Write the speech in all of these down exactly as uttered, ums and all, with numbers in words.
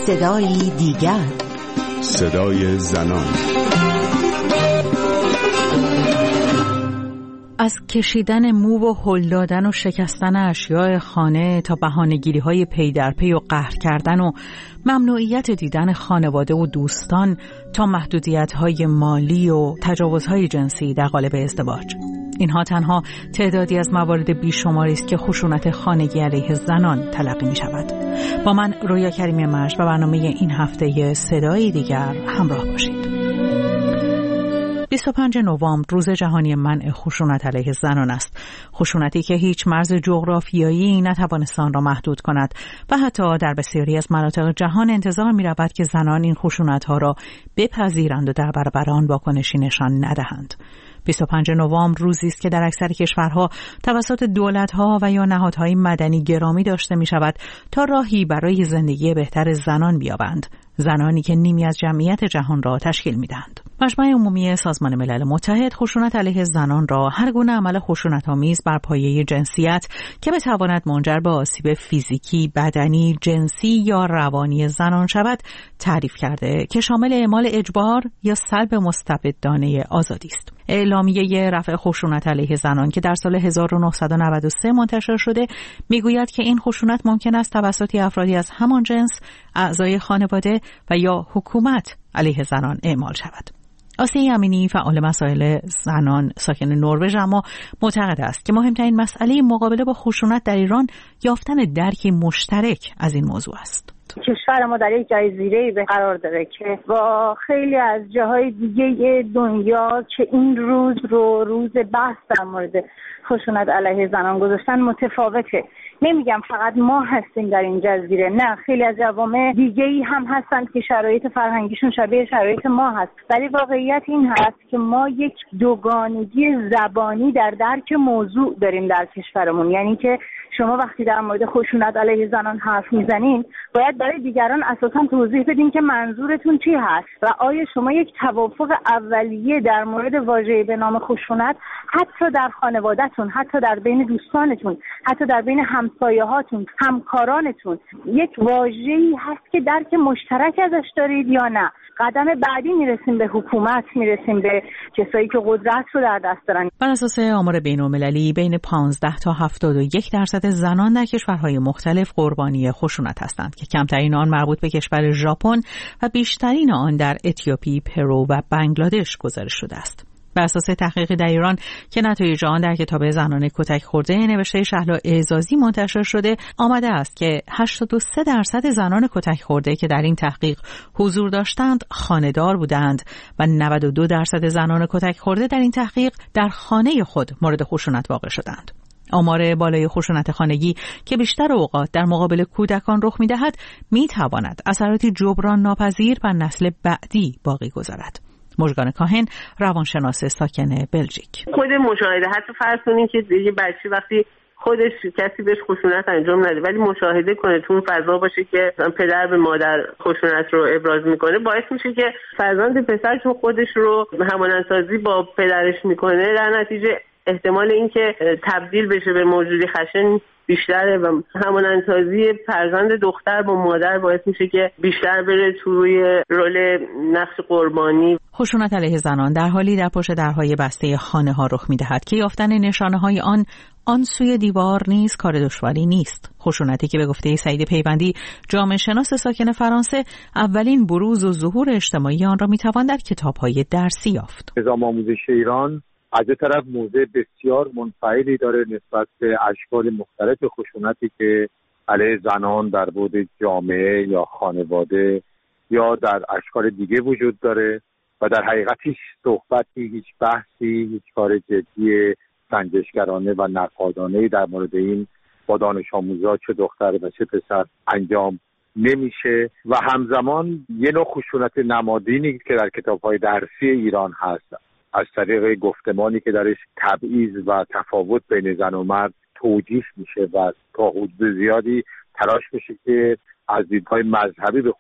صدایی دیگر، صدای زنان. از کشیدن مو و هل دادن و شکستن اشیاء خانه تا بهانه‌گیری‌های پی در پی و قهر کردن و ممنوعیت دیدن خانواده و دوستان تا محدودیت‌های مالی و تجاوزهای جنسی در قالب ازدواج. اینها تنها تعدادی از موارد بیشماری است که خشونت خانگی علیه زنان تلقی می‌شود. با من رویا کریمی مجد و برنامه این هفته صدای دیگر همراه باشید. بیست و پنجم نوامبر روز جهانی منع خشونت علیه زنان است. خشونتی که هیچ مرز جغرافیایی نتوانست آن را محدود کند و حتی در بسیاری از مناطق جهان انتظار می رود که زنان این خشونت‌ها را بپذیرند و در برابر آن واکنشی نشان ندهند. بیست و پنجم نوامبر روزی است که در اکثر کشورها توسط دولت‌ها و یا نهادهای مدنی گرامی داشته می‌شود تا راهی برای زندگی بهتر زنان بیابند، زنانی که نیمی از جمعیت جهان را تشکیل می‌دهند. مجمع عمومی سازمان ملل متحد خشونت علیه زنان را هر گونه عمل خشونت‌آمیز بر پایه جنسیت که بتواند منجر به آسیب فیزیکی، بدنی، جنسی یا روانی زنان شود تعریف کرده که شامل اعمال اجبار یا سلب مستبدانه آزادی است. اعلامیه رفع خشونت علیه زنان که در سال هزار و نهصد و نود و سه منتشر شده میگوید که این خشونت ممکن است توسط افرادی از همان جنس، اعضای خانواده و یا حکومت علیه زنان اعمال شود. آسیه امینی فعال مسائل زنان ساکن نروژ اما معتقد است که مهمترین مسئله مقابله با خشونت در ایران یافتن درکی مشترک از این موضوع است. کشور ما در یک جزیره‌ای به قرار داره که با خیلی از جاهای دیگه دنیا که این روز رو روز بحث در مورد خشونت علیه زنان گذاشتن متفاوته. نمیگم فقط ما هستیم در این جزیره، نه، خیلی از جوامع دیگه‌ای هم هستند که شرایط فرهنگیشون شبیه شرایط ما هست، ولی واقعیت این هست که ما یک دوگانگی زبانی در درک موضوع داریم در کشورمون. یعنی که شما وقتی در مورد خشونت علیه زنان حرف میزنین باید برای دیگران اساساً توضیح بدین که منظورتون چی هست و آیا شما یک توافق اولیه در مورد واژه‌ای به نام خشونت حتی در خانواده‌تون، حتی در بین دوستانتون، حتی در بین همسایه‌هاتون، همکارانتون یک واژه‌ای هست که درک مشترک ازش دارید یا نه؟ قدم بعدی میرسیم به حکومت، میرسیم به کسایی که قدرت رو در دست دارن. بر اساس آمار بین‌المللی بین پانزده تا هفتاد و یک درصد زنان در کشورهای مختلف قربانی خشونت هستند که کمترین آن مربوط به کشور ژاپن و بیشترین آن در اتیوپی، پرو و بنگلادش گزارش شده است. بر اساس تحقیقی در ایران که نتایج آن در کتاب زنان کتک خورده نوشته شهلا اعزازی منتشر شده آمده است که هشتاد و سه درصد زنان کتک خورده که در این تحقیق حضور داشتند خانه‌دار بودند و نود و دو درصد زنان کتک خورده در این تحقیق در خانه خود مورد خشونت واقع شدند. آمار بالای خشونت خانگی که بیشتر اوقات در مقابل کودکان رخ می‌دهد می‌تواند اثراتی جبران ناپذیر بر نسل بعدی باقی گذارد. مژگان کاهن روانشناس ساکن بلژیک: خود مشاهده، حتی فرض کنین که یه بچه وقتی خودش کسی بهش خشونت انجام نده ولی مشاهده کنه تو اون فضا باشه که پدر به مادر خشونت رو ابراز میکنه، باعث میشه که فرزند پسر چون خودش رو همانندسازی با پدرش میکنه در نتیجه احتمال اینکه تبدیل بشه به موجودی خشن بیشتره و همانندسازی فرزند دختر با مادر باعث میشه که بیشتر بره توی رول نقش قربانی. خشونت علیه زنان در حالی در پشت درهای بسته خانه ها رخ میدهد که یافتن نشانه های آن آن سوی دیوار نیز کار دشواری نیست. خشونتی که به گفته سعید پیوندی جامعه شناس ساکن فرانسه اولین بروز و ظهور اجتماعی آن را میتوان در کتاب‌های درسی یافت. نظام آموزش ایران از یک طرف موضع بسیار منفعلی داره نسبت به اشکال مختلف خشونتی که علیه زنان در بعد جامعه یا خانواده یا در اشکال دیگه وجود داره و در حقیقت هیچ صحبتی، هیچ بحثی، هیچ کار جدی سنجشگرانه و نقادانه‌ای در مورد این با دانش آموزا چه دختر و چه پسر انجام نمیشه و همزمان یه نوع خشونت نمادینی که در کتاب‌های درسی ایران هست از طریق گفتمانی که درش تبعیض و تفاوت بین زن و مرد توجیه میشه و تا حدود زیادی تلاش میشه که از دیدگاه مذهبی به خصوص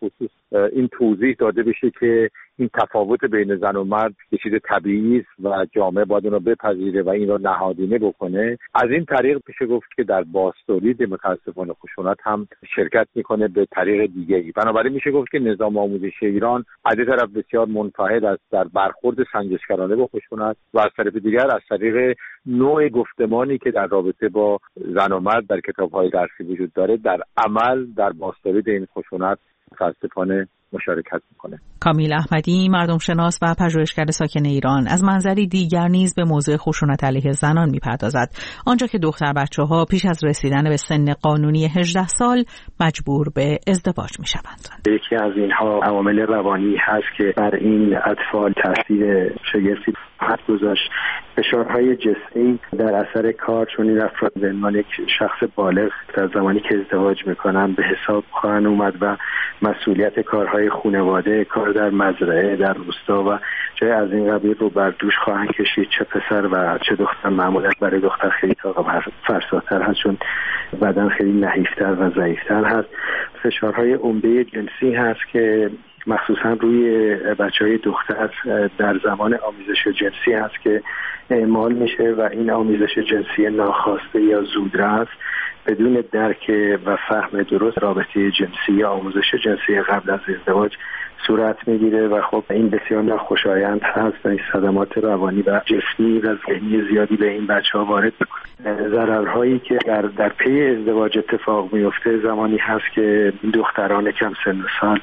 این توضیح داده بشه که این تفاوت بین زن و مرد یه چیز طبیعی است و جامعه باید اون رو بپذیره و این رو نهادینه بکنه. از این طریق میشه گفت که در بازتولید متاسفانه خشونت هم شرکت میکنه به طریق دیگه‌ای. بنابراین میشه گفت که نظام آموزشی ایران از این طرف بسیار منفعل است در برخورد سنجشگرانه با خشونت و از طرف دیگر از طریق نوع گفتمانی که در رابطه با زن و مرد در کتاب‌های درسی وجود داره در عمل در بازتولید این خشونت متاسفانه مشارکت میکنه. کامیل احمدی، مردم شناس و پژوهشگر ساکن ایران، از منظری دیگر نیز به موضوع خشونت علیه زنان میپردازد، آنجا که دختر بچه‌ها پیش از رسیدن به سن قانونی هجده سال مجبور به ازدواج میشوند. یکی از اینها عوامل روانی هست که بر این اطفال تاثیر شگرتی گذاشت. فشارهای جسمی در اثر کار، چون این افراد به عنوان یک شخص بالغ در زمانی که ازدواج میکنن به حساب خواهند اومد و مسئولیت کارهای خانواده، کار در مزرعه، در روستا و جای از این قبیل رو بر دوش خواهند کشید. چه پسر و چه دختر. معمولا برای دختر خیلی طاقت فرساتر هست چون بدن خیلی نحیفتر و ضعیفتر هست. فشارهای عمده جنسی هست که مخصوصا روی بچهای دختر در زمان آمیزش جنسی هست که اعمال میشه و این آمیزش جنسی ناخواسته یا زودرس بدون درک و فهم درست رابطه جنسی یا آموزش جنسی قبل از ازدواج صورت میگیره و خب این بسیار ناخوشایند هست و این صدمات روانی و جسمی و ذهنی زیادی به این بچه‌ها وارد میکنه. ضررهایی که در در پی ازدواج اتفاق میفته زمانی هست که دختران کم سن و سال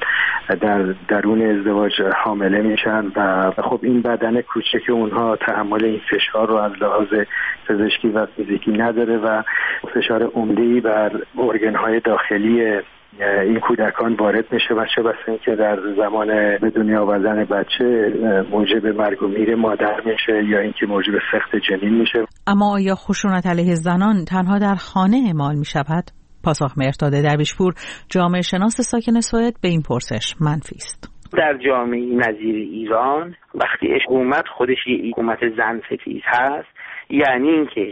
در درون ازدواج حامله میشن و خب این بدن کوچک اونها تحمل این فشار رو از لحاظ پزشکی و فیزیکی نداره و فشار عمده‌ای بر ارگان‌های داخلی این کودکان وارد میشه و چه بسا اینکه در زمان به دنیا آوردن بچه موجب مرگ و میر مادر میشه یا اینکه موجب سقط جنین میشه. اما آیا خشونت علیه زنان تنها در خانه اعمال میشود؟ پاسخ مهرداد درویشپور، جامعه شناس ساکن سوئد، به این پرسش منفی است. در جامعه نظیر ایران وقتی حکومت خودش یک حکومت زن ستیز هست، یعنی اینکه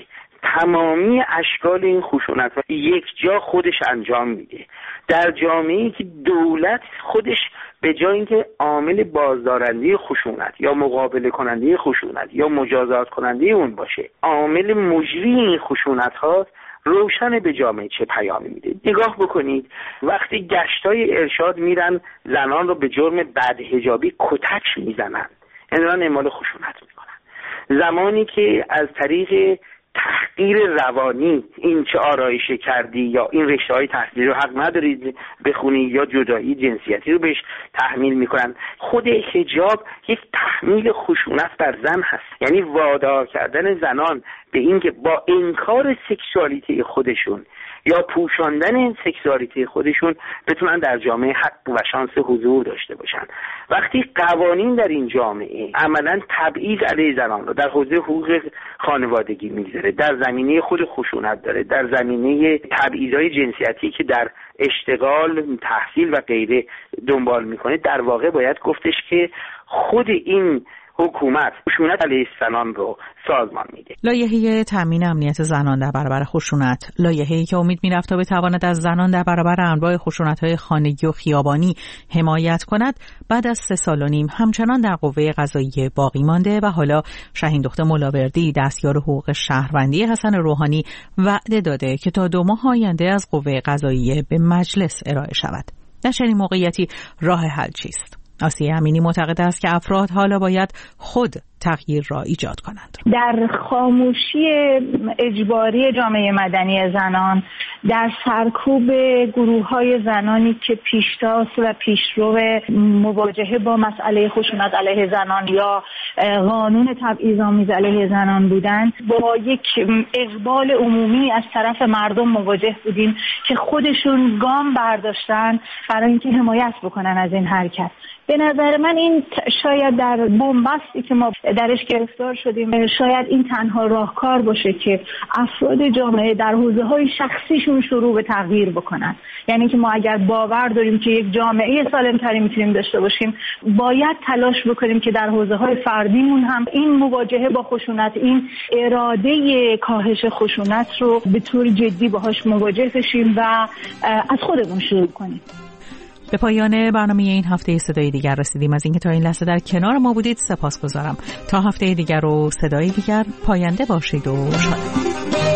تمامی اشکال این خشونت یک جا خودش انجام میده. در جامعه‌ای که دولت خودش به جای اینکه عامل بازدارنده خشونت یا مقابله کننده خشونت یا مجازات کننده اون باشه، عامل مجری این خشونت ها، روشن به جامعه چه پیامی میده. نگاه بکنید وقتی گشتای ارشاد میرن زنان رو به جرم بدحجابی کتک میزنن، اینا اعمال خشونت میکنن. زمانی که از طریق تحقیر روانی این چه آرایشه کردی یا این رشته های تحصیلی رو حق ندارید بخونی یا جدایی جنسیتی رو بهش تحمیل میکنن. خود حجاب یک تحمیل خشونت بر زن هست، یعنی وادار کردن زنان به این که با انکار سکشوالیته خودشون یا پوشاندن این سکشوالیته خودشون بتونن در جامعه حق و شانس حضور داشته باشن. وقتی قوانین در این جامعه عملاً تبعیض علیه زنان رو در حوزه حقوق خانوادگی میگذاره، در زمینه خود خشونت داره، در زمینه تبعیض‌های جنسیتی که در اشتغال، تحصیل و غیره دنبال میکنه، در واقع باید گفتش که خود این حکومت خشونت علیه زنان رو سازمان میده. لایحه تامین امنیت زنان در برابر خشونت، لایحه‌ای که امید می‌رفت تا بتواند از زنان در برابر انواع خشونت‌های خانگی و خیابانی حمایت کند، بعد از سه سال و نیم همچنان در قوه قضاییه باقی مانده و حالا شاهین دختر ملاوردی، دستیار حقوق شهروندی حسن روحانی، وعده داده که تا دو ماه آینده از قوه قضاییه به مجلس ارائه شود. در چنین موقعیتی راه حل چیست؟ آسیه امینی معتقد است که افراد حالا باید خود تغییر را ایجاد کنند. در خاموشی اجباری جامعه مدنی زنان، در سرکوب گروه‌های زنانی که پیشتاز و پیشرو مواجهه با مسئله خشونت علیه زنان یا قانون تبعیض‌آمیز علیه زنان بودند، با یک اقبال عمومی از طرف مردم مواجه بودیم که خودشون گام برداشتن برای اینکه حمایت بکنن از این حرکت. به نظر من این شاید در بنبستی که ما درش گرفتار شدیم، شاید این تنها راهکار باشه که افراد جامعه در حوزه‌های شخصیشون شروع به تغییر بکنن. یعنی که ما اگر باور داریم که یک جامعه سالم‌تری میتونیم داشته باشیم، باید تلاش بکنیم که در حوزه‌های فردیمون هم این مواجهه با خشونت، این اراده کاهش خشونت رو به طور جدی باهاش مواجه بشیم و از خودمون شروع کنیم. به پایان برنامه این هفته صدای دیگر رسیدیم. از اینکه تا این لحظه در کنار ما بودید سپاسگزارم. تا هفته دیگر و صدای دیگر، پاینده باشید و شاد.